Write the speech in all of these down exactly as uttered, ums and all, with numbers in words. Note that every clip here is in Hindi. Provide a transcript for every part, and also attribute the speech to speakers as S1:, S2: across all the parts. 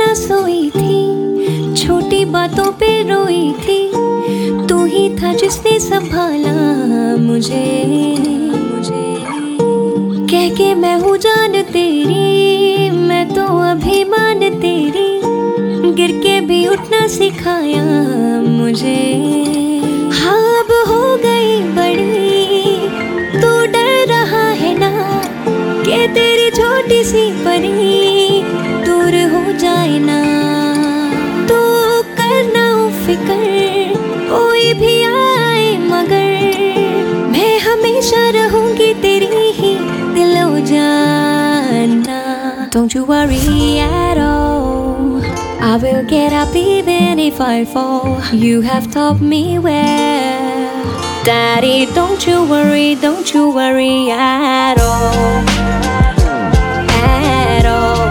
S1: ना सोई थी, छोटी बातों पे रोई थी। तू ही था जिसने संभाला मुझे, मुझे कह के मैं हूँ जान तेरी, मैं तो अभिमान तेरी। गिर के भी उठना सिखाया मुझे। हाँ अब हो गई बड़ी, तू डर रहा है ना कि तेरी छोटी सी परी दूर हो जाए ना। तू करना फिक्र कोई भी आए मगर मैं हमेशा रहूंगी तेरी ही दिलो जाना। Don't you worry at all, I will get up even if I fall. You have taught me well, Daddy. Don't you worry, don't you worry at all, at all,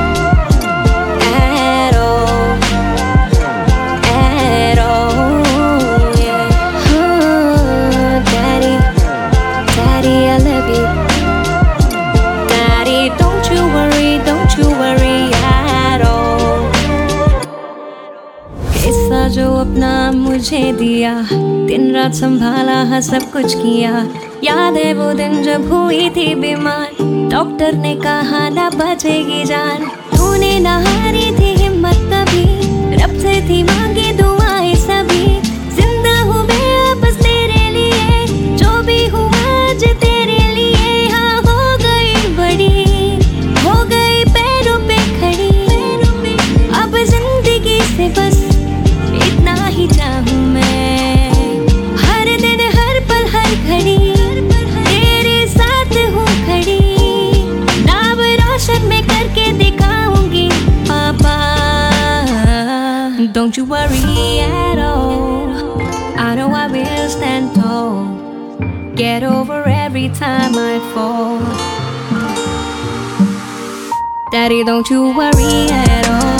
S1: at all, at all, yeah. Oh, Daddy, Daddy, I love you. Daddy, don't you worry, don't you worry at all. ऐसा जो अपना मुझे दिया, दिन रात संभाला हाँ सब कुछ किया। याद है वो दिन जब हुई थी बीमार, डॉक्टर ने कहा ना बचेगी जान। तूने ना हारी थी हिम्मत कभी, रब से थी मांगी दुआएं सभी। जिंदा हूँ मैं बस तेरे लिए, जो भी हूँ आज तेरे लिए। हाँ हो गई बड़ी, हो गई पैरों पे खड़ी, अब जिंदगी से बस इतना ही चाहूँ मैं। हर दिन हर पल हर घड़ी तेरे साथ हूँ खड़ी। नाम रोशन में करके दिखाऊंगी पापा। Don't you worry at all, I know I will stand tall. Get over every time I fall. Daddy, don't you worry at all.